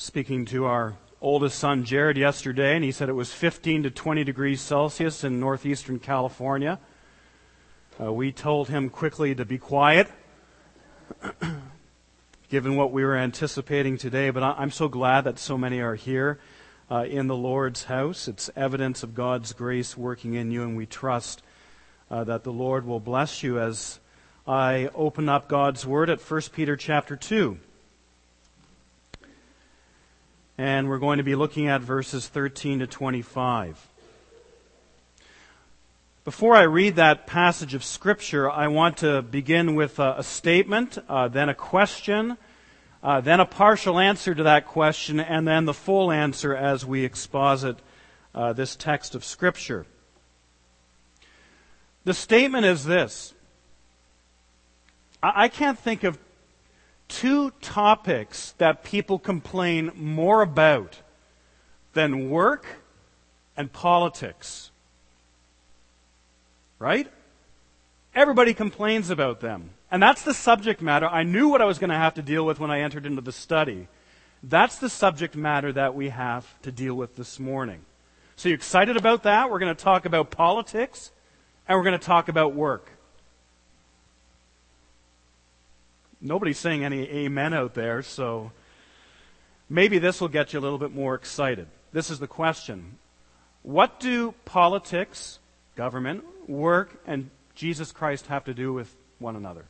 speaking to our oldest son, Jared, yesterday, and he said it was 15 to 20 degrees Celsius in northeastern California. We told him quickly to be quiet, given what we were anticipating today, but I'm so glad that so many are here in the Lord's house. It's evidence of God's grace working in you, and we trust that the Lord will bless you as I open up God's Word at 1 Peter chapter 2. And we're going to be looking at verses 13 to 25. Before I read that passage of Scripture, I want to begin with a statement, then a question, then a partial answer to that question, and then the full answer as we exposit this text of Scripture. The statement is this. I can't think of two topics that people complain more about than work and politics. Right? Everybody complains about them. And that's the subject matter. I knew what I was going to have to deal with when I entered into the study. That's the subject matter that we have to deal with this morning. So you excited about that? We're going to talk about politics, and we're going to talk about work. Nobody's saying any amen out there, so maybe this will get you a little bit more excited. This is the question. What do politics, government, work, and Jesus Christ have to do with one another?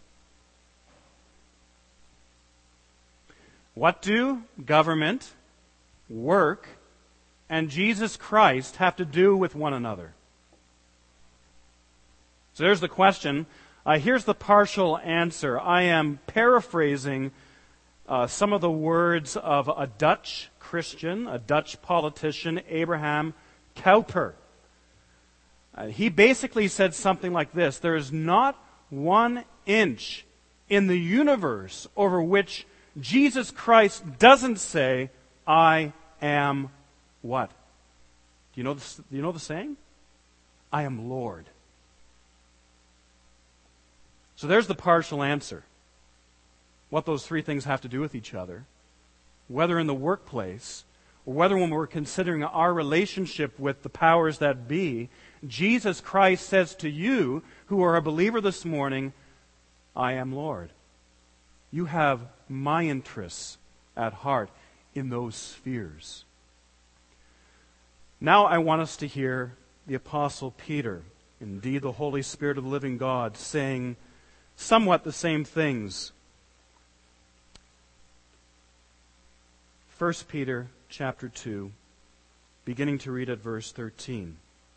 What do government, work, and Jesus Christ have to do with one another? So there's the question. Here's the partial answer. I am paraphrasing some of the words of a Dutch Christian, a Dutch politician, Abraham Kuyper. He basically said something like this: there is not 1 inch in the universe over which Jesus Christ doesn't say, I am what? Do you know the saying? I am Lord. So there's the partial answer. What those three things have to do with each other. Whether in the workplace, or whether when we're considering our relationship with the powers that be, Jesus Christ says to you, who are a believer this morning, I am Lord. You have my interests at heart in those spheres. Now I want us to hear the Apostle Peter, indeed the Holy Spirit of the living God, saying somewhat the same things. 1 Peter chapter 2, beginning to read at verse 13.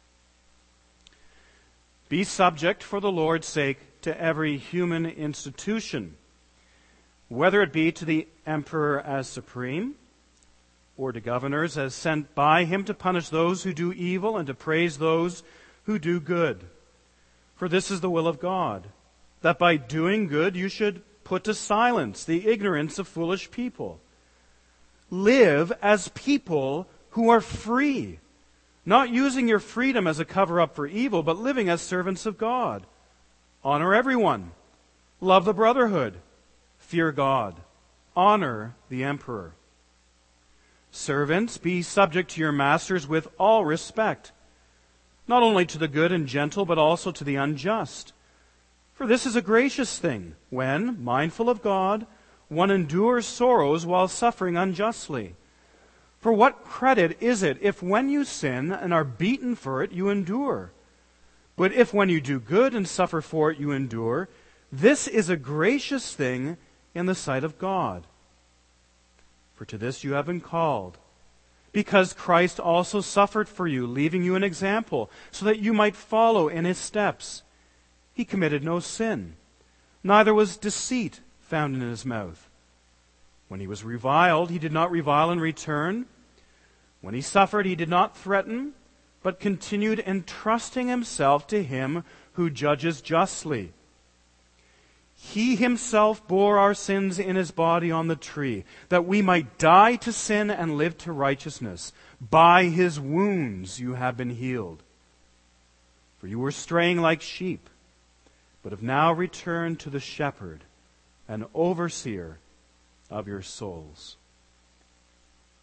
Be subject for the Lord's sake to every human institution, whether it be to the emperor as supreme, or to governors as sent by him to punish those who do evil and to praise those who do good. For this is the will of God, that by doing good you should put to silence the ignorance of foolish people. Live as people who are free, not using your freedom as a cover-up for evil, but living as servants of God. Honor everyone. Love the brotherhood. Fear God. Honor the emperor. Servants, be subject to your masters with all respect, not only to the good and gentle, but also to the unjust. For this is a gracious thing, when, mindful of God, one endures sorrows while suffering unjustly. For what credit is it if when you sin and are beaten for it, you endure? But if when you do good and suffer for it, you endure, this is a gracious thing in the sight of God. For to this you have been called, because Christ also suffered for you, leaving you an example, so that you might follow in his steps. He committed no sin, neither was deceit found in his mouth. When he was reviled, he did not revile in return. When he suffered, he did not threaten, but continued entrusting himself to him who judges justly. He himself bore our sins in his body on the tree, that we might die to sin and live to righteousness. By his wounds you have been healed. For you were straying like sheep, but have now returned to the shepherd and overseer of your souls.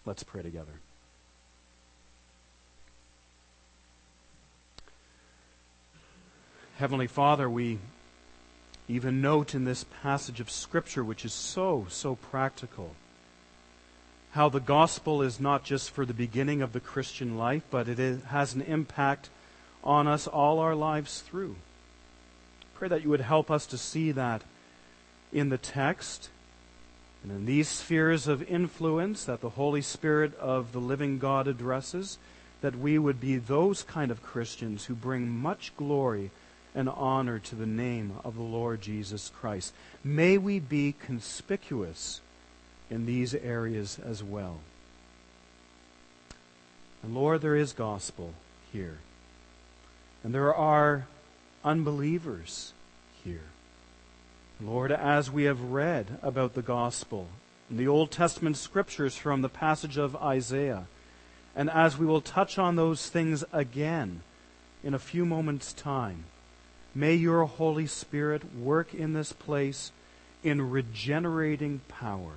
Let's pray together. Heavenly Father, we even note in this passage of Scripture, which is so practical, how the gospel is not just for the beginning of the Christian life, but it has an impact on us all our lives through. Pray that you would help us to see that in the text and in these spheres of influence that the Holy Spirit of the living God addresses, that we would be those kind of Christians who bring much glory and honor to the name of the Lord Jesus Christ. May we be conspicuous in these areas as well. And Lord, there is gospel here. And there are unbelievers here. Lord, as we have read about the gospel in the Old Testament scriptures from the passage of Isaiah, and as we will touch on those things again in a few moments' time, may your Holy Spirit work in this place in regenerating power,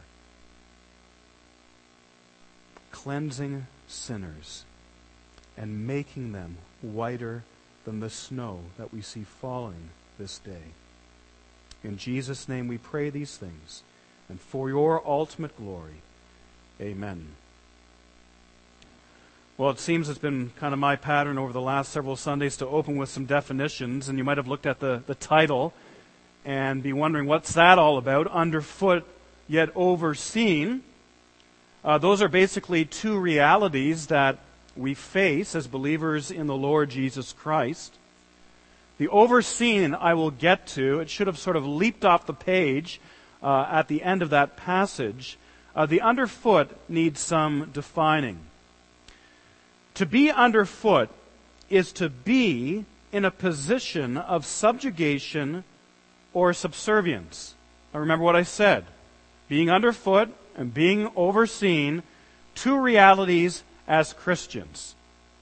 cleansing sinners and making them whiter than the snow that we see falling this day. In Jesus' name we pray these things, and for your ultimate glory. Amen. Well, it seems it's been kind of my pattern over the last several Sundays to open with some definitions, and you might have looked at the title and be wondering, what's that all about? Underfoot yet overseen. Those are basically two realities that we face as believers in the Lord Jesus Christ. The overseen I will get to. It should have sort of leaped off the page at the end of that passage. The underfoot needs some defining. To be underfoot is to be in a position of subjugation or subservience. Now remember what I said. Being underfoot and being overseen, two realities as Christians.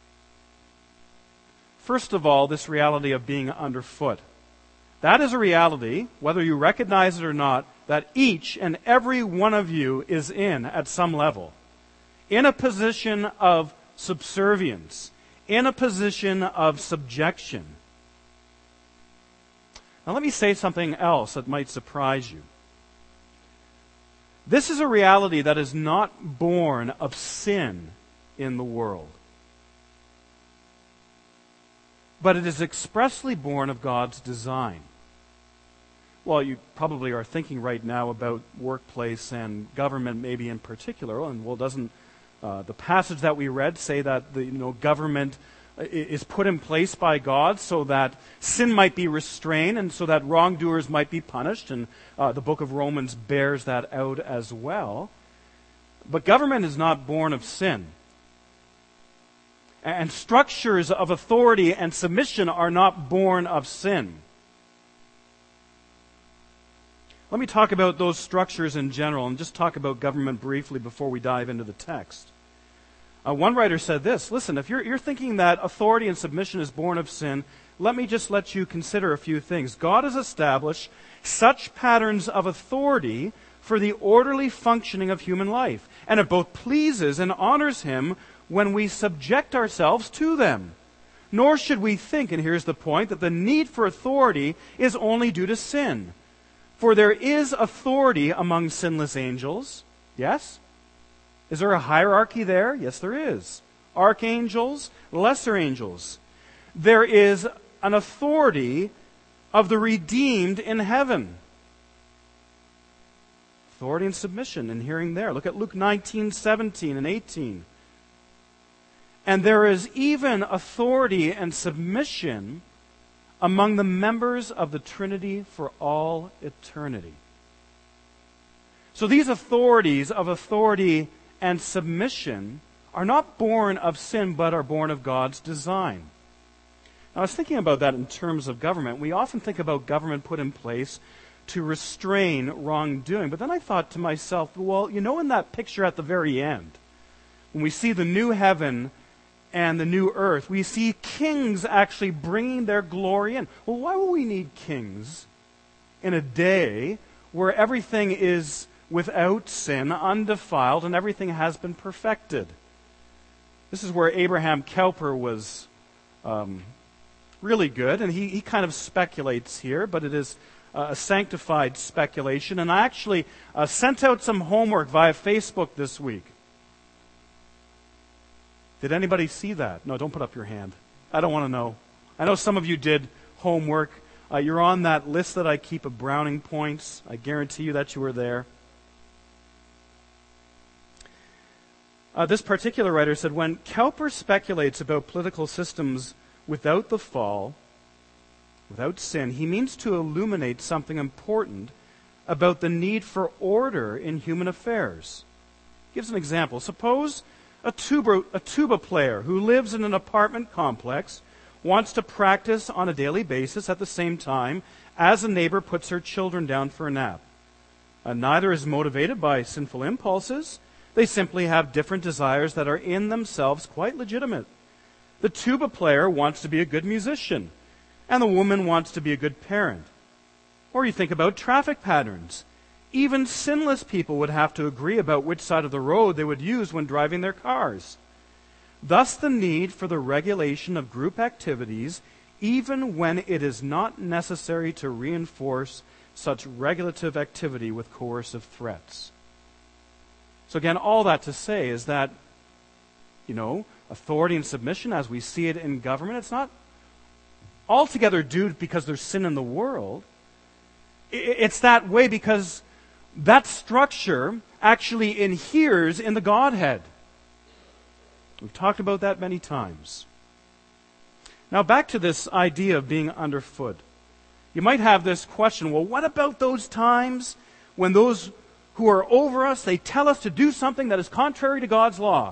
First of all, this reality of being underfoot. That is a reality, whether you recognize it or not, that each and every one of you is in at some level. In a position of subservience. In a position of subjection. Now let me say something else that might surprise you. This is a reality that is not born of sin in the world. But it is expressly born of God's design. Well, you probably are thinking right now about workplace and government maybe in particular. And well, doesn't the passage that we read say that the government is put in place by God so that sin might be restrained and so that wrongdoers might be punished? And the book of Romans bears that out as well. But government is not born of sin. And structures of authority and submission are not born of sin. Let me talk about those structures in general and just talk about government briefly before we dive into the text. One writer said this, listen, if you're thinking that authority and submission is born of sin, let me just let you consider a few things. God has established such patterns of authority for the orderly functioning of human life, and it both pleases and honors Him when we subject ourselves to them. Nor should we think, and here's the point, that the need for authority is only due to sin. For there is authority among sinless angels. Yes? Is there a hierarchy there? Yes, there is. Archangels, lesser angels. There is an authority of the redeemed in heaven. Authority and submission in hearing there. Look at Luke 19:17 and 18. And there is even authority and submission among the members of the Trinity for all eternity. So these authorities of authority and submission are not born of sin, but are born of God's design. Now, I was thinking about that in terms of government. We often think about government put in place to restrain wrongdoing. But then I thought to myself, well, in that picture at the very end, when we see the new heaven and the new earth, we see kings actually bringing their glory in. Well, why would we need kings in a day where everything is without sin, undefiled, and everything has been perfected. This is where Abraham Kuyper was really good, and he kind of speculates here, but it is a sanctified speculation. And I actually sent out some homework via Facebook this week. Did anybody see that? No, don't put up your hand. I don't want to know. I know some of you did homework. You're on that list that I keep of Browning points. I guarantee you that you were there. This particular writer said, when Kuyper speculates about political systems without the fall, without sin, he means to illuminate something important about the need for order in human affairs. He gives an example. Suppose a tuba player who lives in an apartment complex wants to practice on a daily basis at the same time as a neighbor puts her children down for a nap. Neither is motivated by sinful impulses. They simply have different desires that are in themselves quite legitimate. The tuba player wants to be a good musician, and the woman wants to be a good parent. Or you think about traffic patterns. Even sinless people would have to agree about which side of the road they would use when driving their cars. Thus the need for the regulation of group activities, even when it is not necessary to reinforce such regulative activity with coercive threats. So again, all that to say is that, authority and submission as we see it in government, it's not altogether due because there's sin in the world. It's that way because that structure actually inheres in the Godhead. We've talked about that many times. Now back to this idea of being underfoot. You might have this question, well, what about those times when those who are over us, they tell us to do something that is contrary to God's law?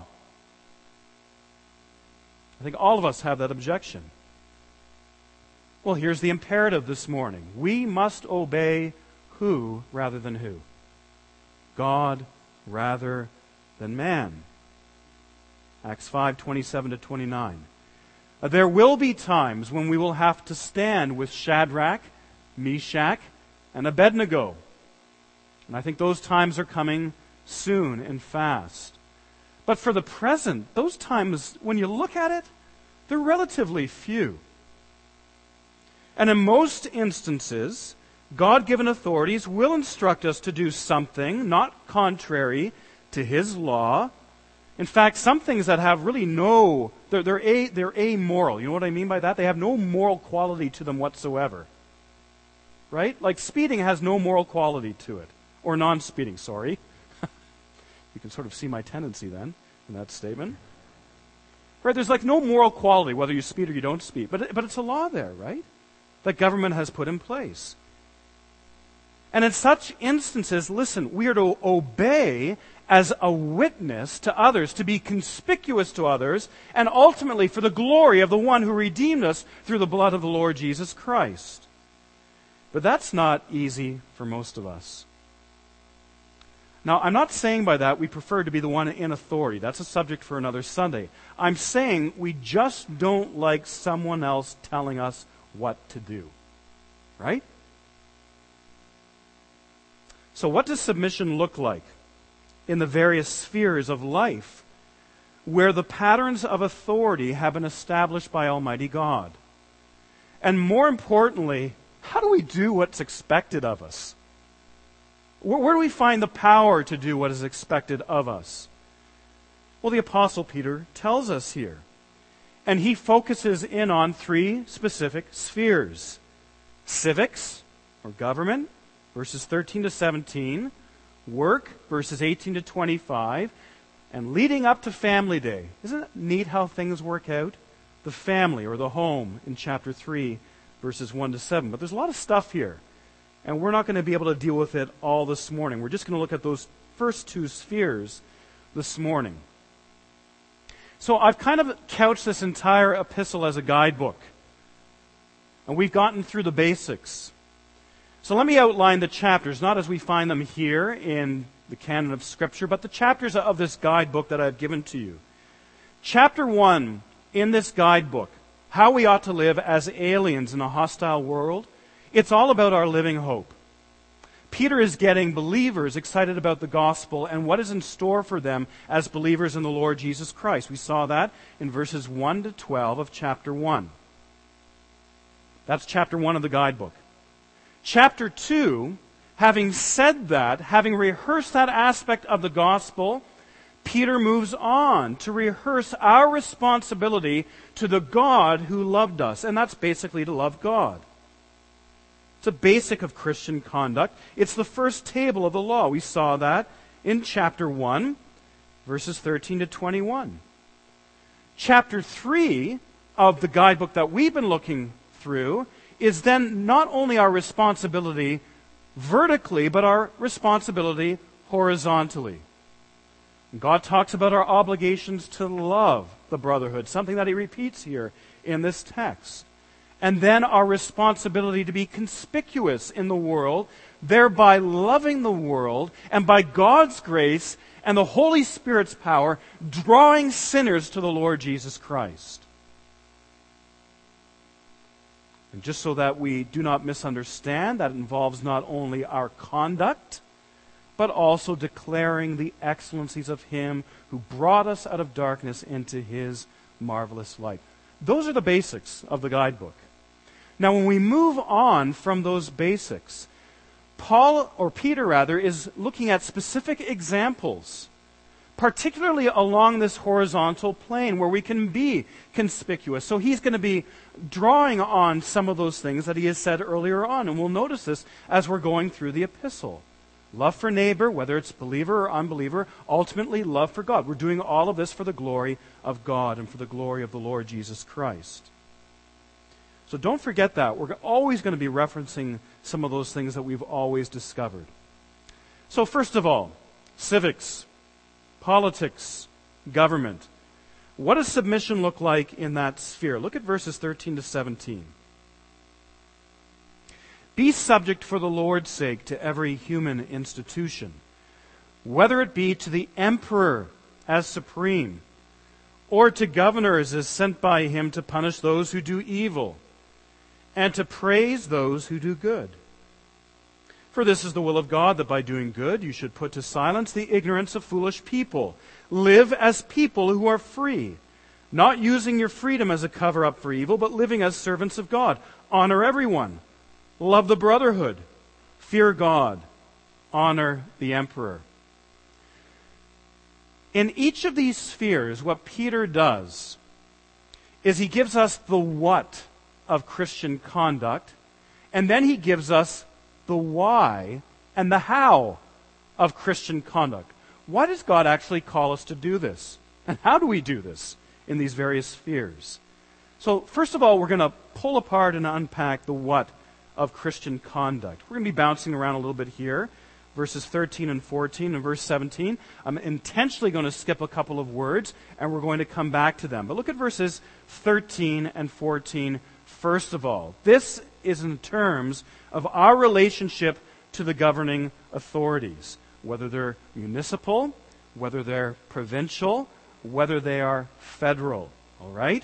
I think all of us have that objection. Well, here's the imperative this morning. We must obey who rather than who? God rather than man. Acts 5:27-29. There will be times when we will have to stand with Shadrach, Meshach, and Abednego. And I think those times are coming soon and fast. But for the present, those times, when you look at it, they're relatively few. And in most instances, God-given authorities will instruct us to do something not contrary to His law. In fact, some things that have really they're amoral. You know what I mean by that? They have no moral quality to them whatsoever. Right? Like speeding has no moral quality to it. Or non-speeding, sorry. You can sort of see my tendency then in that statement. Right? There's like no moral quality whether you speed or you don't speed. But it's a law there, right? That government has put in place. And in such instances, listen, we are to obey as a witness to others, to be conspicuous to others, and ultimately for the glory of the one who redeemed us through the blood of the Lord Jesus Christ. But that's not easy for most of us. Now, I'm not saying by that we prefer to be the one in authority. That's a subject for another Sunday. I'm saying we just don't like someone else telling us what to do. Right? So what does submission look like in the various spheres of life where the patterns of authority have been established by Almighty God? And more importantly, how do we do what's expected of us? Where do we find the power to do what is expected of us? Well, the Apostle Peter tells us here. And he focuses in on three specific spheres. Civics, or government, verses 13-17. Work, verses 18-25. And leading up to Family Day. Isn't it neat how things work out? The family, or the home, in chapter 3, verses 1-7. But there's a lot of stuff here. And we're not going to be able to deal with it all this morning. We're just going to look at those first two spheres this morning. So I've kind of couched this entire epistle as a guidebook. And we've gotten through the basics. So let me outline the chapters, not as we find them here in the canon of Scripture, but the chapters of this guidebook that I've given to you. Chapter 1 in this guidebook, how we ought to live as aliens in a hostile world. It's all about our living hope. Peter is getting believers excited about the gospel and what is in store for them as believers in the Lord Jesus Christ. We saw that in verses 1 to 12 of chapter 1. That's chapter 1 of the guidebook. Chapter 2, having said that, having rehearsed that aspect of the gospel, Peter moves on to rehearse our responsibility to the God who loved us. And that's basically to love God. It's a basic of Christian conduct. It's the first table of the law. We saw that in chapter 1, verses 13 to 21. Chapter 3 of the guidebook that we've been looking through is then not only our responsibility vertically, but our responsibility horizontally. God talks about our obligations to love the brotherhood, something that he repeats here in this text. And then our responsibility to be conspicuous in the world, thereby loving the world, and by God's grace and the Holy Spirit's power, drawing sinners to the Lord Jesus Christ. And just so that we do not misunderstand, that involves not only our conduct, but also declaring the excellencies of him who brought us out of darkness into his marvelous light. Those are the basics of the guidebook. Now, when we move on from those basics, Peter is looking at specific examples, particularly along this horizontal plane where we can be conspicuous. So he's going to be drawing on some of those things that he has said earlier on, and we'll notice this as we're going through the epistle. Love for neighbor, whether it's believer or unbeliever, ultimately love for God. We're doing all of this for the glory of God and for the glory of the Lord Jesus Christ. So don't forget that. We're always going to be referencing some of those things that we've always discovered. So first of all, civics, politics, government. What does submission look like in that sphere? Look at verses 13 to 17. Be subject for the Lord's sake to every human institution, whether it be to the emperor as supreme, or to governors as sent by him to punish those who do evil, and to praise those who do good. For this is the will of God, that by doing good you should put to silence the ignorance of foolish people. Live as people who are free, not using your freedom as a cover-up for evil, but living as servants of God. Honor everyone. Love the brotherhood. Fear God. Honor the emperor. In each of these spheres, what Peter does is he gives us the what of Christian conduct, and then he gives us the why and the how of Christian conduct. Why does God actually call us to do this? And how do we do this in these various spheres? So, first of all, we're going to pull apart and unpack the what of Christian conduct. We're going to be bouncing around a little bit here. Verses 13 and 14 and verse 17. I'm intentionally going to skip a couple of words, and we're going to come back to them. But look at verses 13 and 14 first of all. This is in terms of our relationship to the governing authorities, whether they're municipal, whether they're provincial, whether they are federal. All right?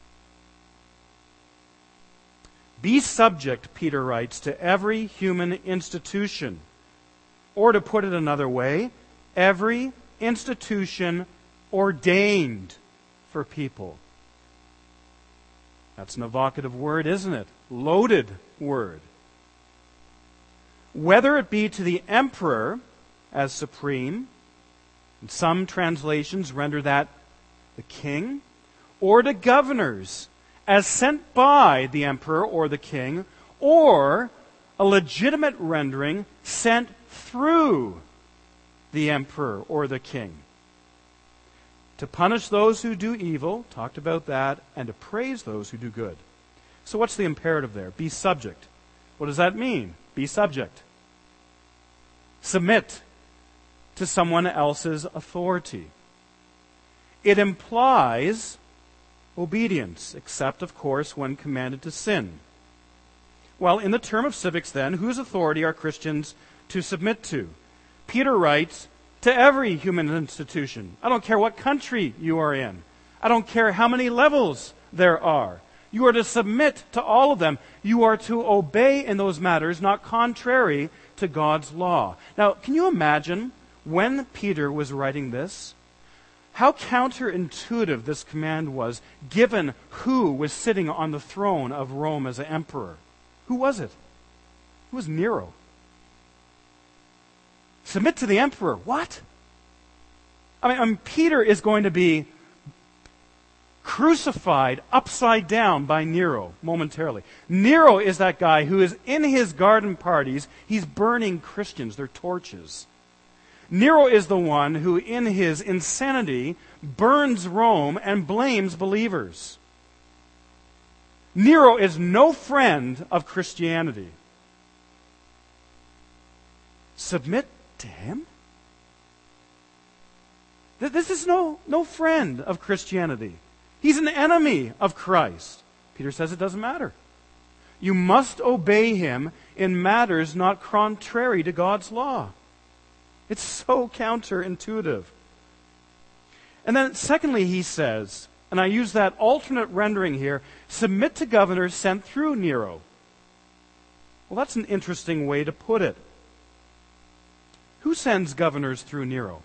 Be subject, Peter writes, to every human institution. Or to put it another way, every institution ordained for people. That's an evocative word, isn't it? Loaded word. Whether it be to the emperor as supreme, and some translations render that the king, or to governors as sent by the emperor or the king, or a legitimate rendering sent through the emperor or the king. To punish those who do evil, talked about that, and to praise those who do good. So what's the imperative there? Be subject. What does that mean? Be subject. Submit to someone else's authority. It implies obedience, except, of course, when commanded to sin. Well, in the term of civics then, whose authority are Christians to submit to? Peter writes, to every human institution. I don't care what country you are in. I don't care how many levels there are. You are to submit to all of them. You are to obey in those matters, not contrary to God's law. Now, can you imagine when Peter was writing this, how counterintuitive this command was, given who was sitting on the throne of Rome as an emperor? Who was it? It was Nero. Submit to the emperor. What? I mean, Peter is going to be crucified upside down by Nero momentarily. Nero is that guy who is in his garden parties, he's burning Christians, their torches. Nero is the one who, in his insanity, burns Rome and blames believers. Nero is no friend of Christianity. Submit to him? This is no friend of Christianity. He's an enemy of Christ. Peter says it doesn't matter. You must obey him in matters not contrary to God's law. It's so counterintuitive. And then secondly, he says, and I use that alternate rendering here, submit to governors sent through Nero. Well, that's an interesting way to put it. Who sends governors through Nero?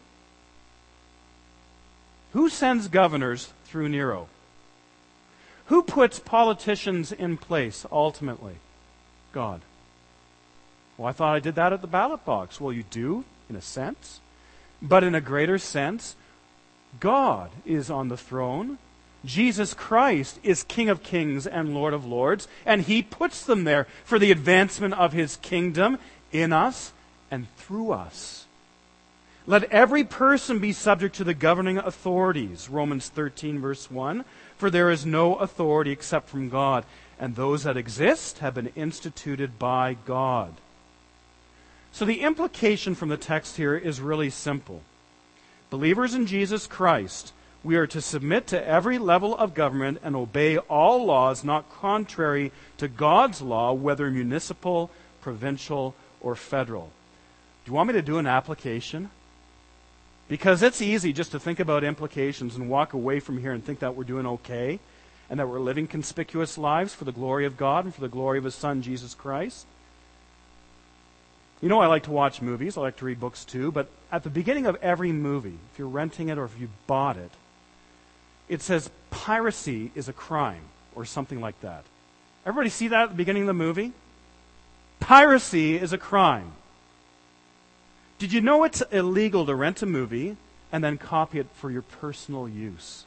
Who sends governors through Nero? Who puts politicians in place ultimately? God. Well, I thought I did that at the ballot box. Well, you do, in a sense. But in a greater sense, God is on the throne. Jesus Christ is King of Kings and Lord of Lords, and He puts them there for the advancement of His kingdom in us and through us. Let every person be subject to the governing authorities, Romans 13, verse 1, for there is no authority except from God, and those that exist have been instituted by God. So the implication from the text here is really simple. Believers in Jesus Christ, we are to submit to every level of government and obey all laws not contrary to God's law, whether municipal, provincial, or federal. Do you want me to do an application? Because it's easy just to think about implications and walk away from here and think that we're doing okay and that we're living conspicuous lives for the glory of God and for the glory of His Son, Jesus Christ. You know, I like to watch movies. I like to read books too. But at the beginning of every movie, if you're renting it or if you bought it, it says piracy is a crime or something like that. Everybody see that at the beginning of the movie? Piracy is a crime. Did you know it's illegal to rent a movie and then copy it for your personal use?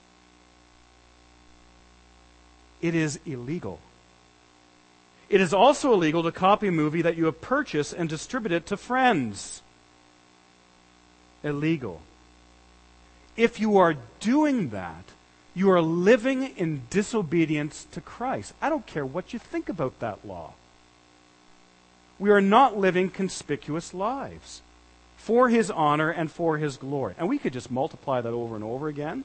It is illegal. It is also illegal to copy a movie that you have purchased and distribute it to friends. Illegal. If you are doing that, you are living in disobedience to Christ. I don't care what you think about that law. We are not living conspicuous lives for His honor and for His glory. And we could just multiply that over and over again.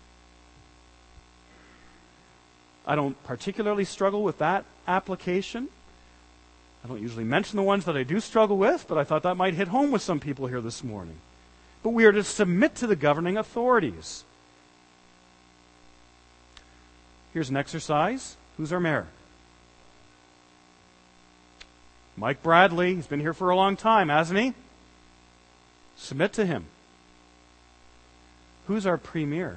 I don't particularly struggle with that application. I don't usually mention the ones that I do struggle with, but I thought that might hit home with some people here this morning. But we are to submit to the governing authorities. Here's an exercise. Who's our mayor? Mike Bradley. He's been here for a long time, hasn't he? Submit to him. Who's our premier?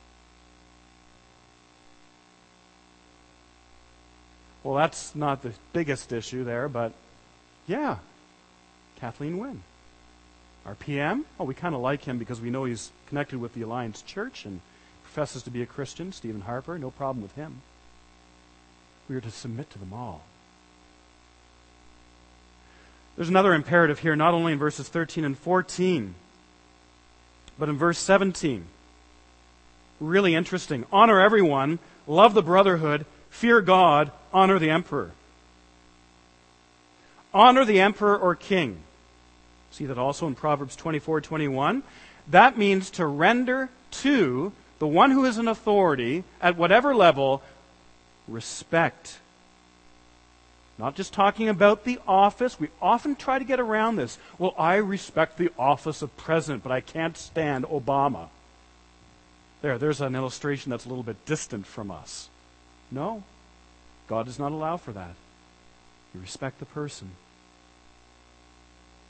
Well, that's not the biggest issue there, but yeah, Kathleen Wynne. Our PM, oh, we kind of like him because we know he's connected with the Alliance Church and professes to be a Christian. Stephen Harper, no problem with him. We are to submit to them all. There's another imperative here, not only in verses 13 and 14, but in verse 17. Really interesting. Honor everyone, love the brotherhood, fear God, honor the emperor. Honor the emperor or king. See that also in Proverbs 24:21. That means to render to the one who is in authority at whatever level respect. Not just talking about the office. We often try to get around this. Well, I respect the office of president, but I can't stand Obama. There's an illustration that's a little bit distant from us. No, God does not allow for that. You respect the person.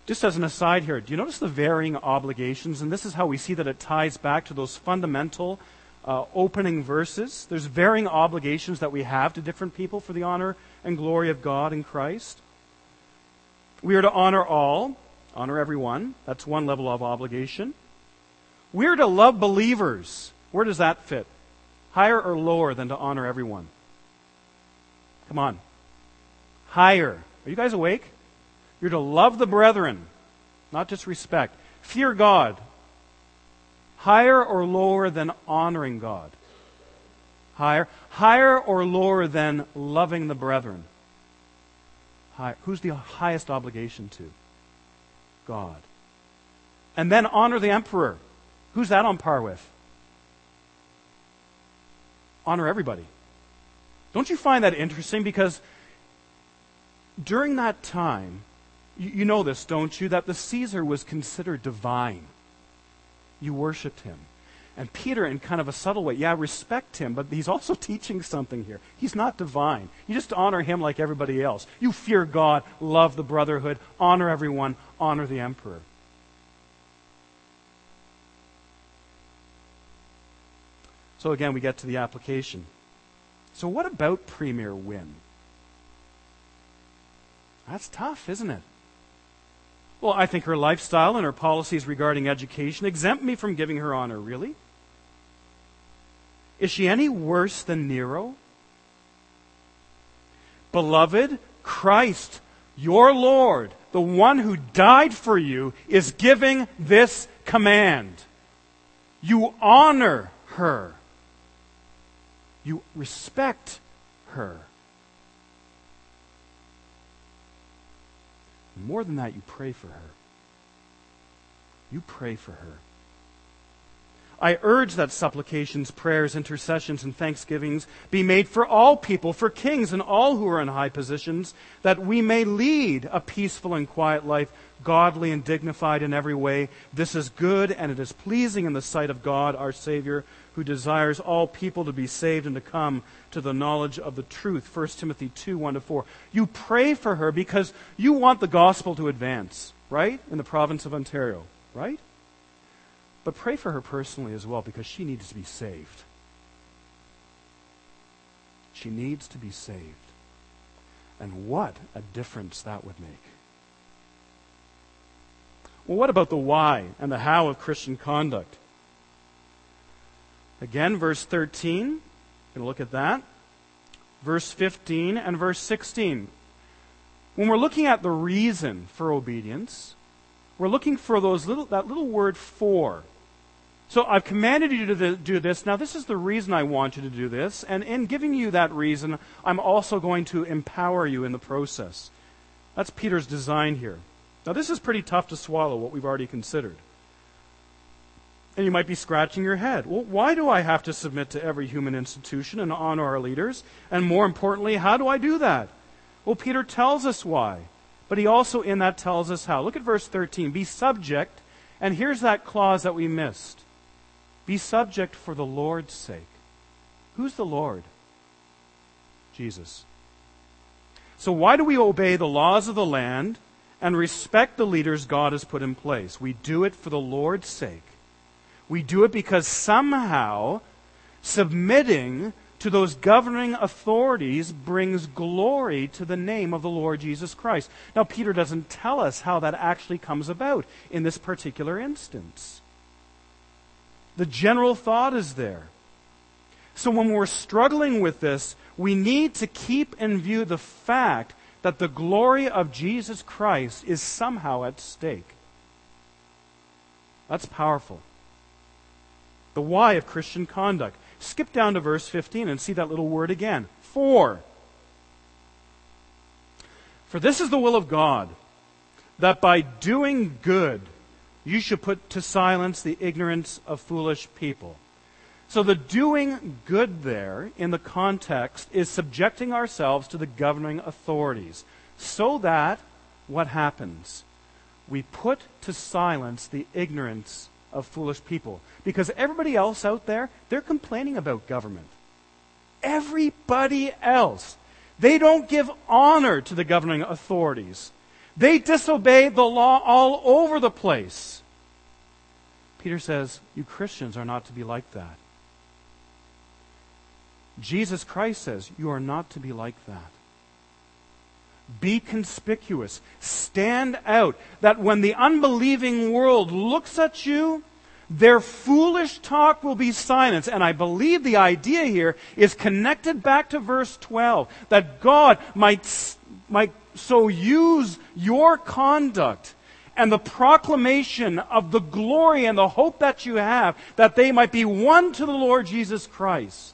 Just as an aside here, do you notice the varying obligations? And this is how we see that it ties back to those fundamental opening verses. There's varying obligations that we have to different people for the honor and glory of God in Christ. We are to honor all, honor everyone. That's one level of obligation. We are to love believers. Where does that fit? Higher or lower than to honor everyone? Come on. Higher. Are you guys awake? You're to love the brethren, not just respect. Fear God. Higher or lower than honoring God? Higher. Higher or lower than loving the brethren? Higher. Who's the highest obligation to? God. And then honor the emperor. Who's that on par with? Honor everybody. Don't you find that interesting? Because during that time, you know this, don't you, that the Caesar was considered divine. You worshipped him. And Peter, in kind of a subtle way, respect him, but he's also teaching something here. He's not divine. You just honor him like everybody else. You fear God, love the brotherhood, honor everyone, honor the emperor. So again, we get to the application. So what about Premier Wynne? That's tough, isn't it? Well, I think her lifestyle and her policies regarding education exempt me from giving her honor, really? Is she any worse than Nero? Beloved, Christ, your Lord, the one who died for you, is giving this command. You honor her. You respect her. More than that, you pray for her. You pray for her. I urge that supplications, prayers, intercessions, and thanksgivings be made for all people, for kings and all who are in high positions, that we may lead a peaceful and quiet life, godly and dignified in every way. This is good, and it is pleasing in the sight of God, our Savior, who desires all people to be saved and to come to the knowledge of the truth. 1 Timothy 2, 1-4. You pray for her because you want the gospel to advance, right? In the province of Ontario, right? But pray for her personally as well, because she needs to be saved. She needs to be saved. And what a difference that would make. Well, what about the why and the how of Christian conduct? Again, verse 13, going to look at that. Verse 15 and verse 16. When we're looking at the reason for obedience, we're looking for that little word for. So I've commanded you to do this. Now this is the reason I want you to do this. And in giving you that reason, I'm also going to empower you in the process. That's Peter's design here. Now this is pretty tough to swallow, what we've already considered. And you might be scratching your head. Well, why do I have to submit to every human institution and honor our leaders? And more importantly, how do I do that? Well, Peter tells us why. But he also in that tells us how. Look at verse 13. Be subject. And here's that clause that we missed. Be subject for the Lord's sake. Who's the Lord? Jesus. So why do we obey the laws of the land and respect the leaders God has put in place? We do it for the Lord's sake. We do it because somehow submitting to those governing authorities brings glory to the name of the Lord Jesus Christ. Now, Peter doesn't tell us how that actually comes about in this particular instance. The general thought is there. So when we're struggling with this, we need to keep in view the fact that the glory of Jesus Christ is somehow at stake. That's powerful. The why of Christian conduct. Skip down to verse 15 and see that little word again. For this is the will of God, that by doing good you should put to silence the ignorance of foolish people. So the doing good there, in the context, is subjecting ourselves to the governing authorities. So that, what happens? We put to silence the ignorance of foolish people. Because everybody else out there, they're complaining about government. Everybody else. They don't give honor to the governing authorities. They disobey the law all over the place. Peter says, you Christians are not to be like that. Jesus Christ says, you are not to be like that. Be conspicuous. Stand out. That when the unbelieving world looks at you, their foolish talk will be silenced. And I believe the idea here is connected back to verse 12. That God might so use your conduct and the proclamation of the glory and the hope that you have, that they might be won to the Lord Jesus Christ.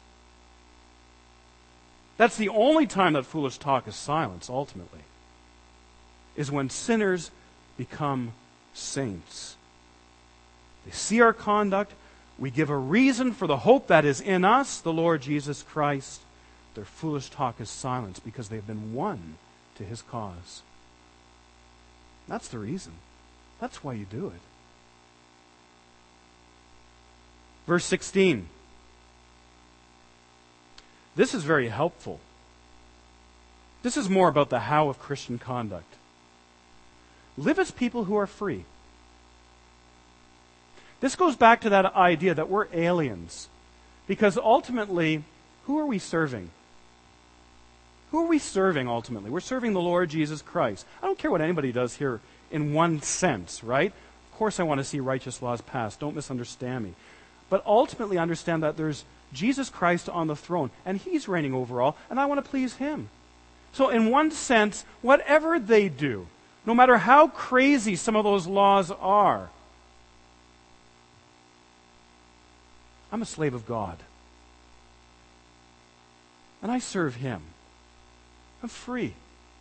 That's the only time that foolish talk is silenced, ultimately, is when sinners become saints. They see our conduct, we give a reason for the hope that is in us, the Lord Jesus Christ. Their foolish talk is silenced because they've been won to His cause. That's the reason. That's why you do it. Verse 16. This is very helpful. This is more about the how of Christian conduct. Live as people who are free. This goes back to that idea that we're aliens. Because ultimately, who are we serving? Who are we serving ultimately? We're serving the Lord Jesus Christ. I don't care what anybody does here in one sense, right? Of course I want to see righteous laws passed. Don't misunderstand me. But ultimately understand that there's Jesus Christ on the throne, and He's reigning over all, and I want to please Him. So in one sense, whatever they do, no matter how crazy some of those laws are, I'm a slave of God. And I serve Him. I'm free.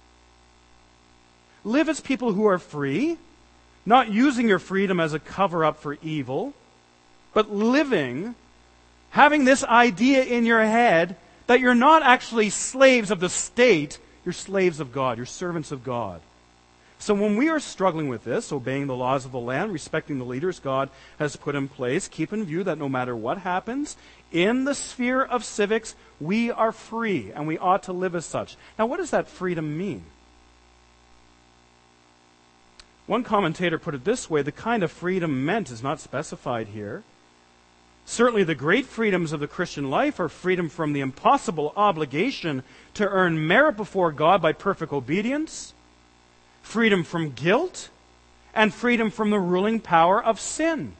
Live as people who are free, not using your freedom as a cover-up for evil, but living, having this idea in your head that you're not actually slaves of the state, you're slaves of God, you're servants of God. So when we are struggling with this, obeying the laws of the land, respecting the leaders God has put in place, keep in view that no matter what happens, in the sphere of civics, we are free, and we ought to live as such. Now, what does that freedom mean? One commentator put it this way: the kind of freedom meant is not specified here. Certainly the great freedoms of the Christian life are freedom from the impossible obligation to earn merit before God by perfect obedience, freedom from guilt, and freedom from the ruling power of sin.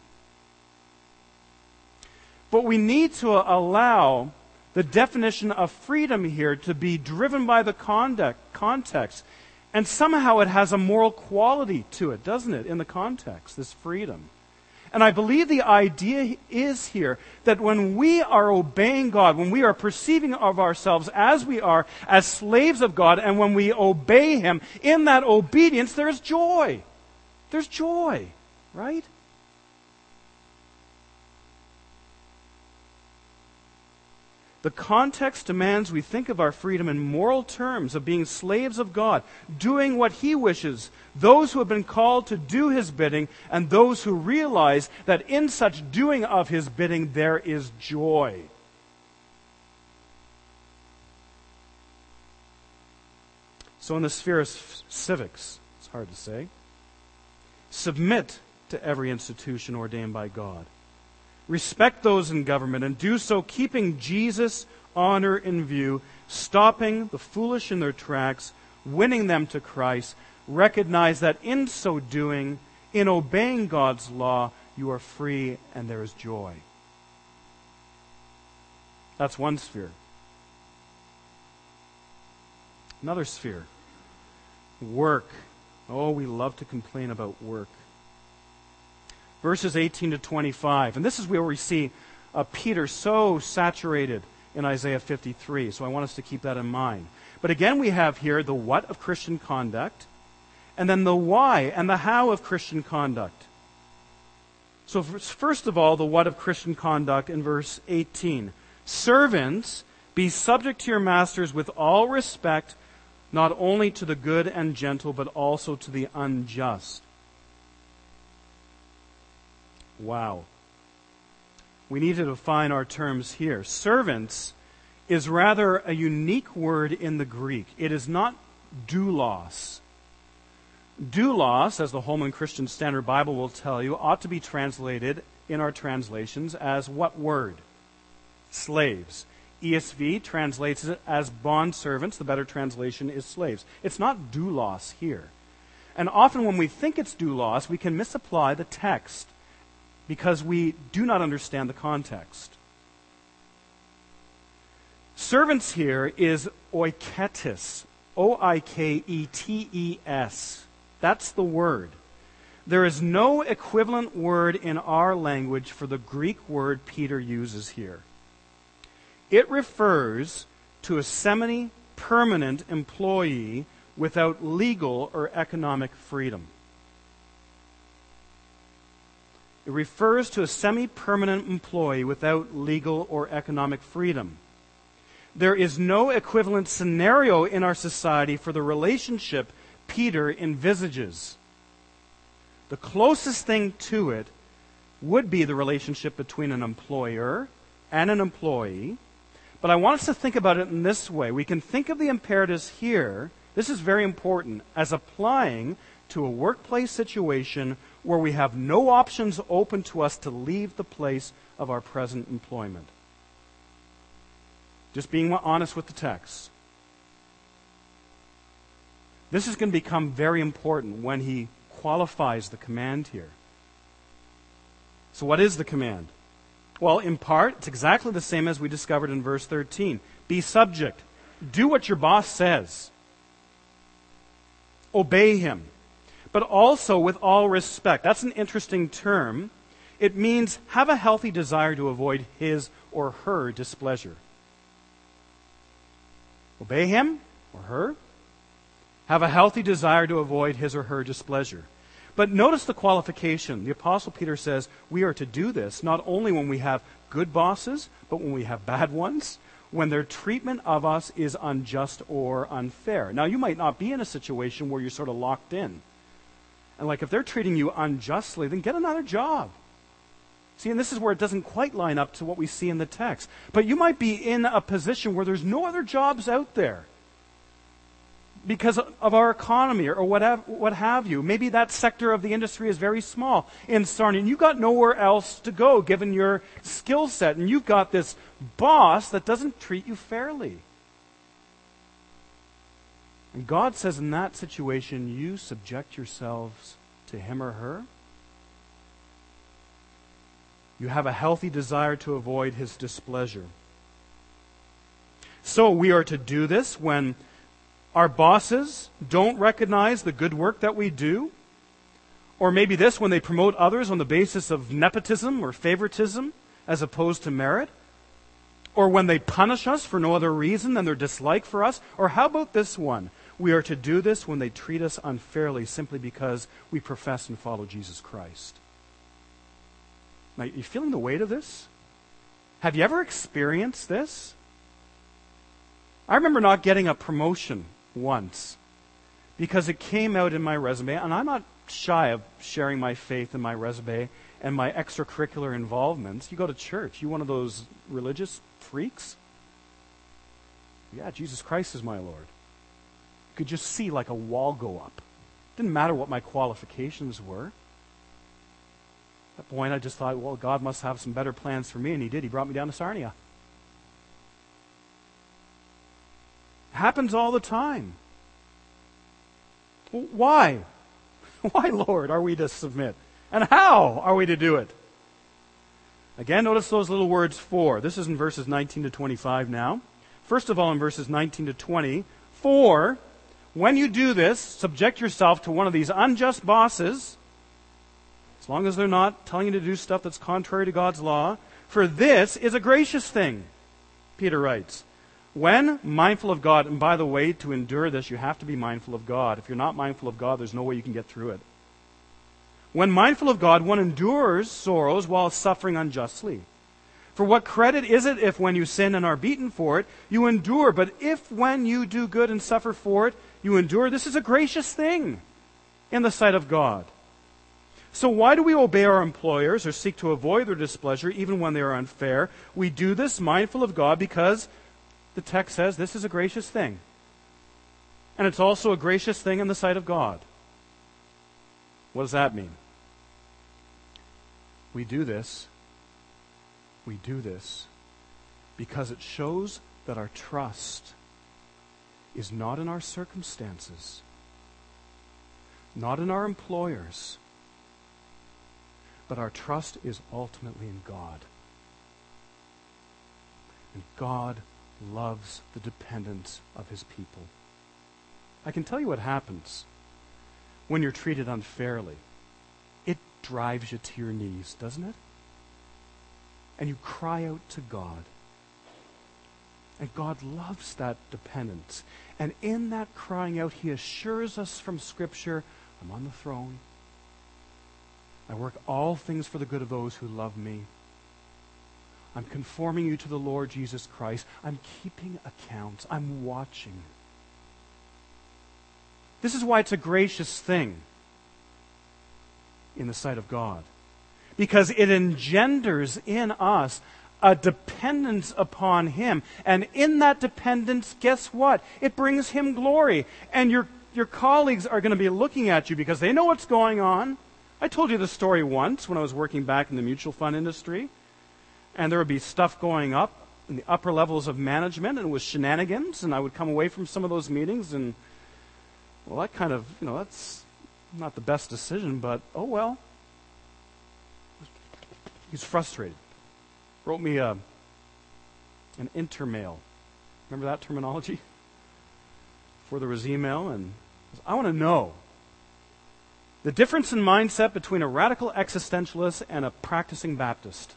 But we need to allow the definition of freedom here to be driven by the context. And somehow it has a moral quality to it, doesn't it, in the context, this freedom. And I believe the idea is here that when we are obeying God, when we are perceiving of ourselves as we are, as slaves of God, and when we obey Him, in that obedience there's joy. There's joy, right? The context demands we think of our freedom in moral terms of being slaves of God, doing what He wishes, those who have been called to do His bidding, and those who realize that in such doing of His bidding there is joy. So in the sphere of civics, it's hard to say, submit to every institution ordained by God. Respect those in government, and do so keeping Jesus' honor in view, stopping the foolish in their tracks, winning them to Christ. Recognize that in so doing, in obeying God's law, you are free and there is joy. That's one sphere. Another sphere. Work. Oh, we love to complain about work. Verses 18 to 25. And this is where we see Peter so saturated in Isaiah 53. So I want us to keep that in mind. But again, we have here the what of Christian conduct, and then the why and the how of Christian conduct. So first of all, the what of Christian conduct in verse 18. Servants, be subject to your masters with all respect, not only to the good and gentle, but also to the unjust. Wow. We need to define our terms here. Servants is rather a unique word in the Greek. It is not doulos. Doulos, as the Holman Christian Standard Bible will tell you, ought to be translated in our translations as what word? Slaves. ESV translates it as bondservants. The better translation is slaves. It's not doulos here. And often when we think it's doulos, we can misapply the text because we do not understand the context. Servants here is oiketes, O-I-K-E-T-E-S. That's the word. There is no equivalent word in our language for the Greek word Peter uses here. It refers to a semi-permanent employee without legal or economic freedom. It refers to a semi-permanent employee without legal or economic freedom. There is no equivalent scenario in our society for the relationship Peter envisages. The closest thing to it would be the relationship between an employer and an employee. But I want us to think about it in this way. We can think of the imperatives here, this is very important, as applying to a workplace situation where we have no options open to us to leave the place of our present employment. Just being honest with the text. This is going to become very important when he qualifies the command here. So what is the command? Well, in part, it's exactly the same as we discovered in verse 13. Be subject. Do what your boss says. Obey him. But also with all respect. That's an interesting term. It means have a healthy desire to avoid his or her displeasure. Obey him or her. Have a healthy desire to avoid his or her displeasure. But notice the qualification. The Apostle Peter says we are to do this not only when we have good bosses, but when we have bad ones, when their treatment of us is unjust or unfair. Now, you might not be in a situation where you're sort of locked in. And like if they're treating you unjustly, then get another job. See, and this is where it doesn't quite line up to what we see in the text. But you might be in a position where there's no other jobs out there because of our economy or what have you. Maybe that sector of the industry is very small in Sarnia, and you've got nowhere else to go given your skill set, and you've got this boss that doesn't treat you fairly. And God says in that situation, you subject yourselves to him or her. You have a healthy desire to avoid his displeasure. So we are to do this when our bosses don't recognize the good work that we do. Or maybe this, when they promote others on the basis of nepotism or favoritism as opposed to merit. Or when they punish us for no other reason than their dislike for us. Or how about this one? We are to do this when they treat us unfairly simply because we profess and follow Jesus Christ. Now, you feeling the weight of this? Have you ever experienced this? I remember not getting a promotion once because it came out in my resume, and I'm not shy of sharing my faith in my resume and my extracurricular involvements. You go to church, you one of those religious freaks? Yeah, Jesus Christ is my Lord. You could just see like a wall go up. Didn't matter what my qualifications were. At that point, I just thought, well, God must have some better plans for me, and he did. He brought me down to Sarnia. Happens all the time. Why? Why, Lord, are we to submit? And how are we to do it? Again, notice those little words for. This is in verses 19 to 25 now. First of all, in verses 19 to 20, for when you do this, subject yourself to one of these unjust bosses, as long as they're not telling you to do stuff that's contrary to God's law, for this is a gracious thing, Peter writes. When mindful of God, and by the way, to endure this, you have to be mindful of God. If you're not mindful of God, there's no way you can get through it. When mindful of God, one endures sorrows while suffering unjustly. For what credit is it if when you sin and are beaten for it, you endure? But if when you do good and suffer for it, you endure, this is a gracious thing in the sight of God. So why do we obey our employers or seek to avoid their displeasure even when they are unfair? We do this mindful of God because the text says this is a gracious thing. And it's also a gracious thing in the sight of God. What does that mean? We do this because it shows that our trust is not in our circumstances, not in our employers, but our trust is ultimately in God. And God loves the dependence of his people. I can tell you what happens when you're treated unfairly. It drives you to your knees, doesn't it? And you cry out to God. And God loves that dependence. And in that crying out, he assures us from Scripture, I'm on the throne. I work all things for the good of those who love me. I'm conforming you to the Lord Jesus Christ. I'm keeping accounts. I'm watching. This is why it's a gracious thing in the sight of God. Because it engenders in us a dependence upon him. And in that dependence, guess what? It brings him glory. And your colleagues are going to be looking at you because they know what's going on. I told you the story once when I was working back in the mutual fund industry. And there would be stuff going up in the upper levels of management, and it was shenanigans, and I would come away from some of those meetings, and, well, that kind of, that's not the best decision, but, oh well. He's frustrated. Wrote me an intermail. Remember that terminology? Before there was email, and I want to know the difference in mindset between a radical existentialist and a practicing Baptist.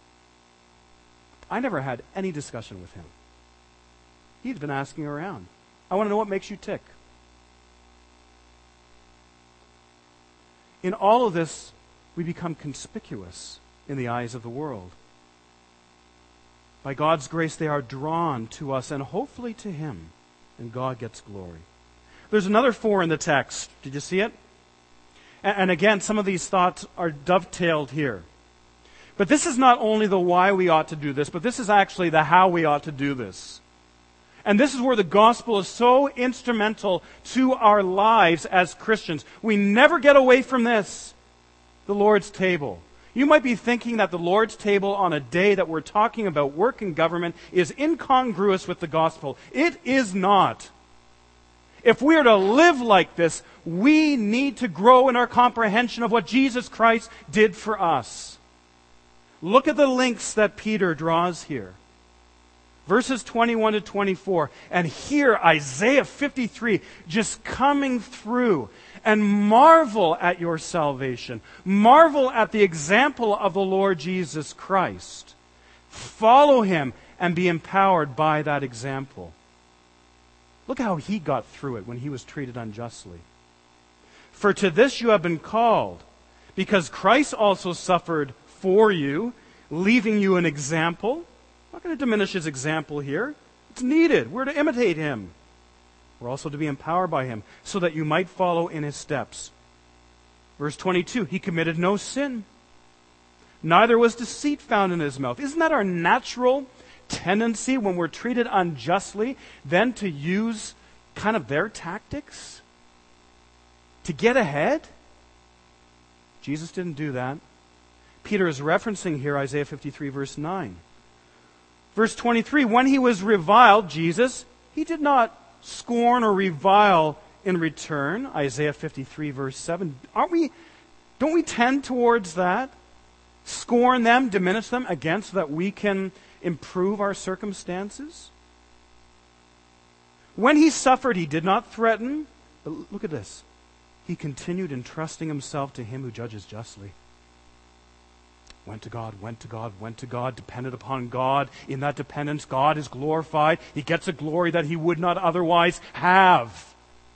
I never had any discussion with him. He'd been asking around. I want to know what makes you tick. In all of this, we become conspicuous in the eyes of the world. By God's grace, they are drawn to us and hopefully to him, and God gets glory. There's another 4 in the text. Did you see it? And again, some of these thoughts are dovetailed here. But this is not only the why we ought to do this, but this is actually the how we ought to do this. And this is where the gospel is so instrumental to our lives as Christians. We never get away from this, the Lord's table. You might be thinking that the Lord's table on a day that we're talking about work and government is incongruous with the gospel. It is not. If we are to live like this, we need to grow in our comprehension of what Jesus Christ did for us. Look at the links that Peter draws here. Verses 21 to 24. And here, Isaiah 53 just coming through. And marvel at your salvation. Marvel at the example of the Lord Jesus Christ. Follow him and be empowered by that example. Look how he got through it when he was treated unjustly. For to this you have been called, because Christ also suffered for you, leaving you an example. I'm not going to diminish his example here. It's needed. We're to imitate him. We're also to be empowered by him, so that you might follow in his steps. Verse 22, he committed no sin. Neither was deceit found in his mouth. Isn't that our natural tendency when we're treated unjustly, then to use kind of their tactics to get ahead? Jesus didn't do that. Peter is referencing here Isaiah 53 verse 9. Verse 23, when he was reviled, Jesus, he did not scorn or revile in return. Isaiah 53 verse 7. Don't we tend towards that? Scorn them, diminish them again so that we can improve our circumstances? When he suffered, he did not threaten. But look at this. He continued entrusting himself to him who judges justly. Went to God, went to God, went to God, depended upon God. In that dependence, God is glorified. He gets a glory that he would not otherwise have.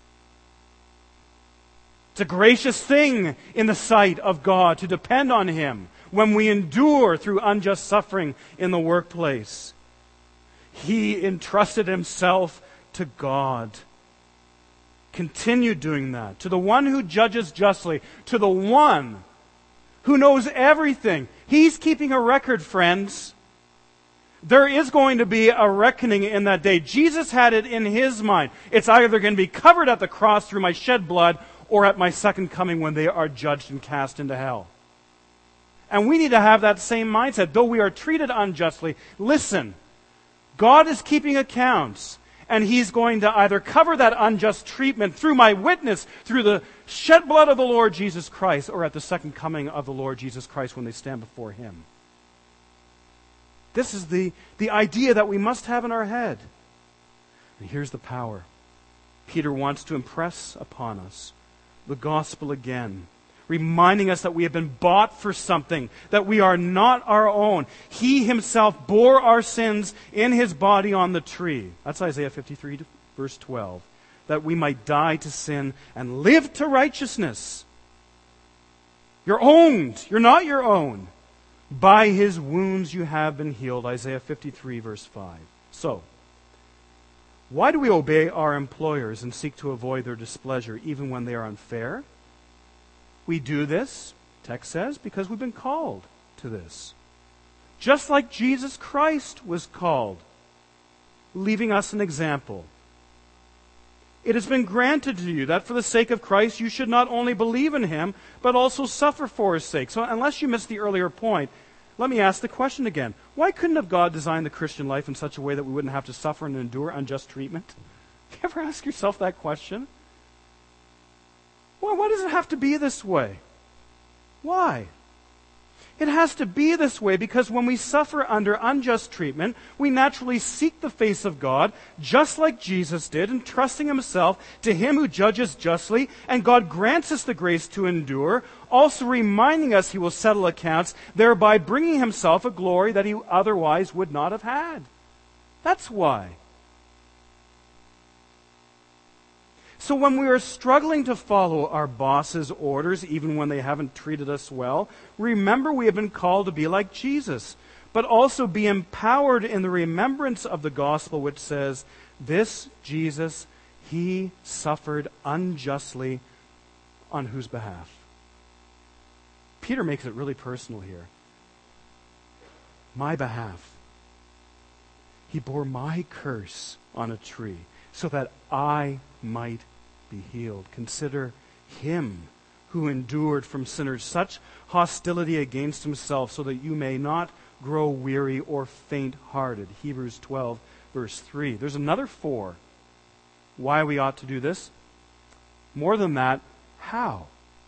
It's a gracious thing in the sight of God to depend on him when we endure through unjust suffering in the workplace. He entrusted himself to God. Continue doing that. To the one who judges justly. To the one who knows everything. He's keeping a record, friends. There is going to be a reckoning in that day. Jesus had it in his mind. It's either going to be covered at the cross through my shed blood, or at my second coming when they are judged and cast into hell. And we need to have that same mindset. Though we are treated unjustly, listen, God is keeping accounts. And He's going to either cover that unjust treatment through my witness, through the shed blood of the Lord Jesus Christ, or at the second coming of the Lord Jesus Christ when they stand before Him. This is the idea that we must have in our head. And here's the power. Peter wants to impress upon us the gospel again, reminding us that we have been bought for something, that we are not our own. He Himself bore our sins in His body on the tree. That's Isaiah 53, verse 12. That we might die to sin and live to righteousness. You're owned. You're not your own. By His wounds you have been healed. Isaiah 53, verse 5. So, why do we obey our employers and seek to avoid their displeasure even when they are unfair? We do this, text says, because we've been called to this. Just like Jesus Christ was called, leaving us an example. It has been granted to you that for the sake of Christ you should not only believe in Him, but also suffer for His sake. So unless you missed the earlier point, let me ask the question again. Why couldn't have God designed the Christian life in such a way that we wouldn't have to suffer and endure unjust treatment? Do you ever ask yourself that question? Why does it have to be this way? Why? It has to be this way because when we suffer under unjust treatment, we naturally seek the face of God, just like Jesus did, entrusting Himself to Him who judges justly, and God grants us the grace to endure, also reminding us He will settle accounts, thereby bringing Himself a glory that He otherwise would not have had. That's why. So when we are struggling to follow our boss's orders, even when they haven't treated us well, remember we have been called to be like Jesus, but also be empowered in the remembrance of the gospel which says, this Jesus, He suffered unjustly on whose behalf? Peter makes it really personal here. My behalf. He bore my curse on a tree so that I might be healed. Consider Him who endured from sinners such hostility against Himself so that you may not grow weary or faint-hearted. Hebrews 12, verse 3. There's another 4. Why we ought to do this. More than that, how?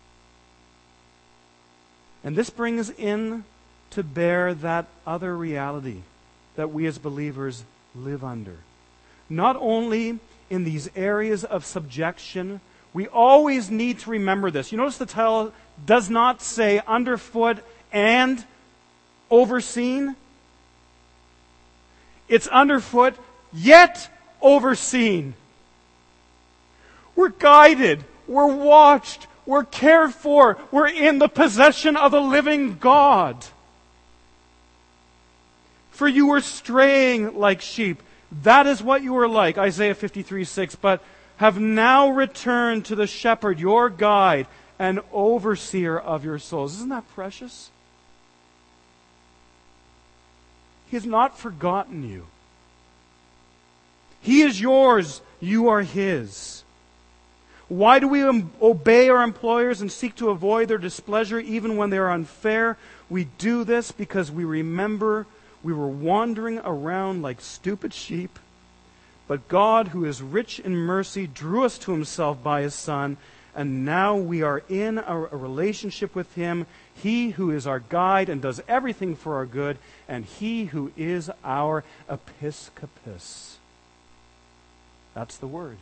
And this brings in to bear that other reality that we as believers live under. Not only in these areas of subjection, we always need to remember this. You notice the title does not say underfoot and overseen. It's underfoot yet overseen. We're guided, we're watched, we're cared for, we're in the possession of the living God. For you were straying like sheep. That is what you were like, Isaiah 53:6, but have now returned to the shepherd, your guide, and overseer of your souls. Isn't that precious? He has not forgotten you. He is yours, you are His. Why do we obey our employers and seek to avoid their displeasure even when they are unfair? We do this because we remember we were wandering around like stupid sheep, but God, who is rich in mercy, drew us to Himself by His Son, and now we are in a relationship with Him, He who is our guide and does everything for our good, and He who is our episkopos. That's the word.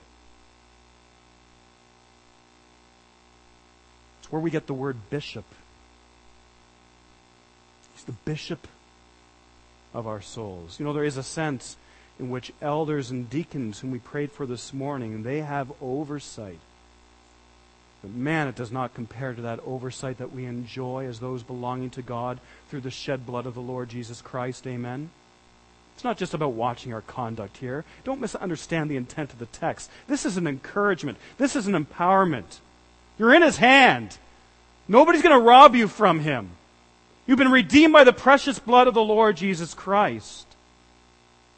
It's where we get the word bishop. He's the bishop of our souls. You know, there is a sense in which elders and deacons whom we prayed for this morning, they have oversight. But man, it does not compare to that oversight that we enjoy as those belonging to God through the shed blood of the Lord Jesus Christ. Amen? It's not just about watching our conduct here. Don't misunderstand the intent of the text. This is an encouragement. This is an empowerment. You're in His hand. Nobody's going to rob you from Him. You've been redeemed by the precious blood of the Lord Jesus Christ.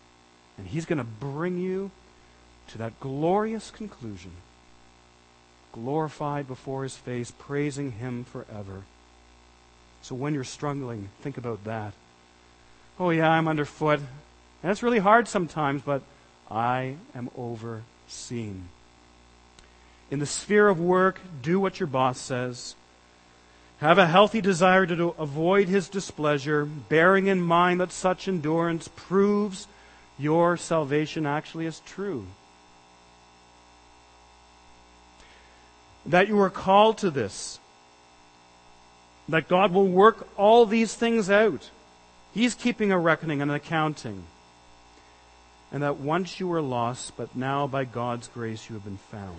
And He's going to bring you to that glorious conclusion. glorified before His face, praising Him forever. So when you're struggling, think about that. Oh yeah, I'm underfoot. And it's really hard sometimes, but I am overseen. In the sphere of work, do what your boss says. Have a healthy desire to avoid his displeasure, bearing in mind that such endurance proves your salvation actually is true. That you are called to this. That God will work all these things out. He's keeping a reckoning and an accounting. And that once you were lost, but now by God's grace you have been found.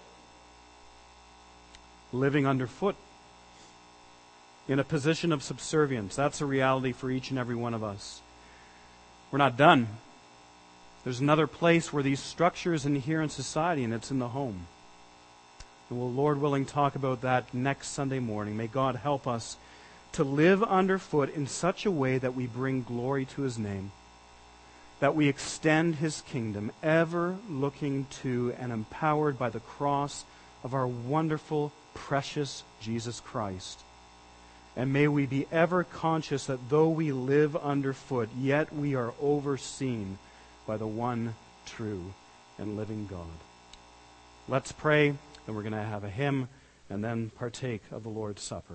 Living underfoot. In a position of subservience. That's a reality for each and every one of us. We're not done. There's another place where these structures inhere in society, and it's in the home. And we'll, Lord willing, talk about that next Sunday morning. May God help us to live underfoot in such a way that we bring glory to His name, that we extend His kingdom, ever looking to and empowered by the cross of our wonderful, precious Jesus Christ. And may we be ever conscious that though we live underfoot, yet we are overseen by the one true and living God. Let's pray, and we're going to have a hymn and then partake of the Lord's Supper.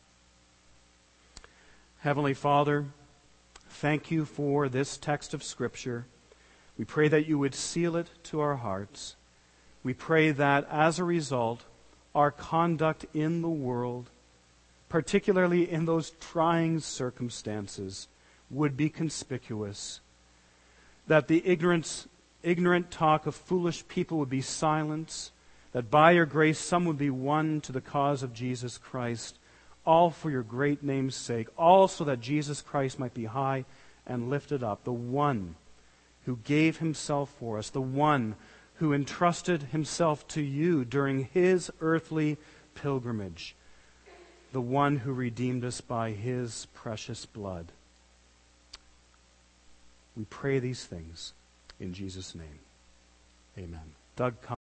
Heavenly Father, thank you for this text of Scripture. We pray that you would seal it to our hearts. We pray that as a result, our conduct in the world, particularly in those trying circumstances, would be conspicuous. That the ignorant talk of foolish people would be silenced. That by your grace some would be won to the cause of Jesus Christ. All for your great name's sake. All so that Jesus Christ might be high and lifted up. The one who gave Himself for us. The one who entrusted Himself to you during His earthly pilgrimage. The one who redeemed us by His precious blood. We pray these things in Jesus' name. Amen. Doug, come.